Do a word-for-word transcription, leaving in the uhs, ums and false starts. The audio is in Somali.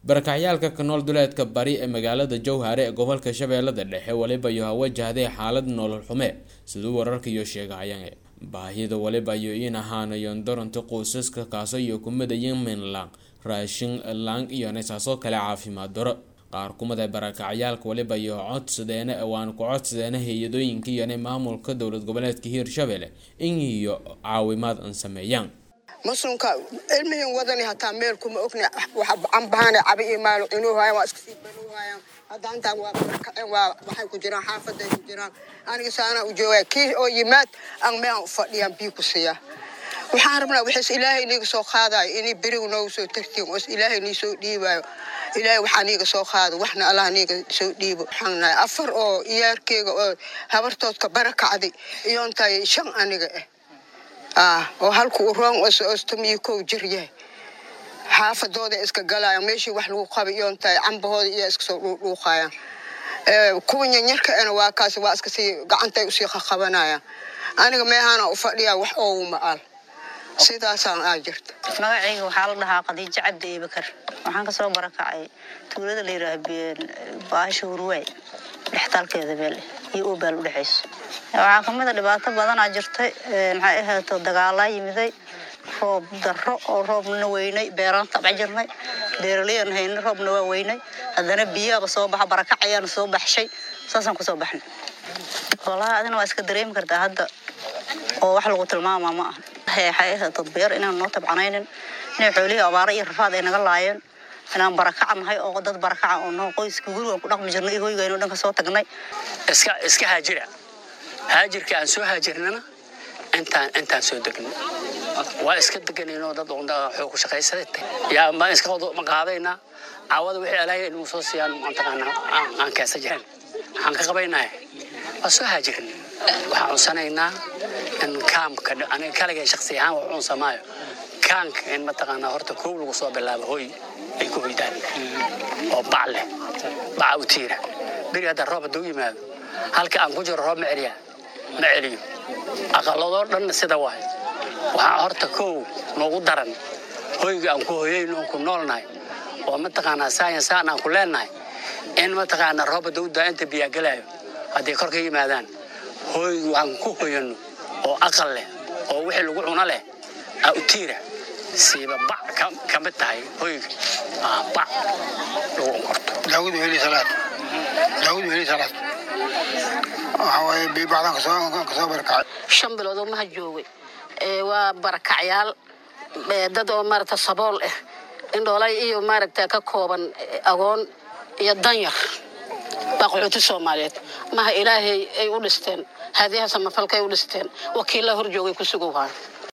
barakacyaalka ka nool duleedka bari ee magaalada Jowhar ee gobolka Shabeellada Dhexe waliba iyo wajahday xaalad nolol xumo sidoo wararka iyo sheegayaan baahida waliba iyo in ahaanayon doronto qoysaska kaas iyo kumadayeen Mainland raashin lang iyo nasaaso kale caafimaad daro qaar kumada barakacyaalka waliba iyo codsadeen waan ku codsadeen hay'adooyinka iyo maamulka dawlad goboleedka Hirshabelle in iyo caawimaad aan sameeyaan مسونكا المهم وضني هتا ميلكم أكني وحب عم بهاني عبي إيمانو إنه هاي واسكسي بنو هاي هذا أنت وبركة وحي كجرا حافظ كجرا أنا كسانا وجوا كي أو يمات أن ما فديان بيكو سيا وحاربنا وحس إلهي نيجي سو خاذا إني بريو نوسو ترتين وس إلهي نيسو ديبا إلهي وحنيجي سو خاذا وإحنا الله نيجي سو ديبو حنا أفر أو ياركي أو هبرتوت كبركة عدي يوم تاي شن أنيجي آه وهالكو روان أس أستميكو جريه حافظوا ذا إسك جلايا ماشي وحلو قبيون تاي عم بهذا يسك سو لو خايا كون ينيرك أنا واقاس واسك سي قعنتي وسيخ خبنايا أنا ما هنا أفضليا وحقو مقال سيدا سان أجرت magacayga waxa la dhahaa Qadiija Cabdi Bakar waxaan ka soo barakacay tuulada la yiraahdo Baasho Urway dhextalkeeda beel iyo oo beel u dhaxayso waxa kamid ah dhibaato badan ah jirtay maxay ahayd dagaal ay yimiday roob darro oo roobna weynay beeranta bajirnay beeraleyna hayna roobna waa weynay hadana biyaha soo baxa barakacayaan soo baxshay saasan ku soo baxnay walaal adina waa iska dareem kartaa hadda oo wax lagu tilmaamo ma aha hay'adaha tadbiir inaan noo tabcanaynin inay xoolihi abaar iyo rafaad ay naga laayeen inaan barakacnahay oo dad barakaca oo noo qoyska guriga ku dhaqmi jirnay hooyayno dhanka soo tagnay iska iska haajira haajirka aan soo haajirnana intaan intaan soo degnay waa iska deganayno dad oo xoog ku shaqaysaday yaa ma iska wado ma qaadayna caawada wixii Ilaahay inuu soo siiyaan mantaqana aan ka sajiran aan ka qabaynaa waa soo haajirnay waxaan sanaynaa in kaamka aniga kaliya shakhsi ahaan waxaan samaayo kaanka in mataqana horta koob lagu soo bilaabo hooy ay ku hoydaan oo baale baa u tiira biriga roob duu yimaado halka aan ku jiro roob maceliya maceliyo aqalado dhan sida waay waxa horta koob noogu daran hooyga aan ku hooyayno ku noolnahay oo mataqana science aan ku leenahay in mataqana roob duu daanta biya galaayo hadii korka yimaadaan hooyga aan ku hooyano oo aqal leh oo wixii lagu cuno leh aa u tiira siiba bac ka mid tahay hooyga aa bac lagu qorto daawud weli salaad daawud weli salaad waxay biibaadan ka soo ka soo barakacay shan bilood oo ma joogay ee waa barakacyaal dad oo maarta sabool ah indhoolay iyo maarta ka kooban agoon iyo danyar baqooti Soomaaliyeed ma Ilaahay ay u dhisteen hadiyaha sama falkay u dhisteen wakiilada hor joogay ku sugan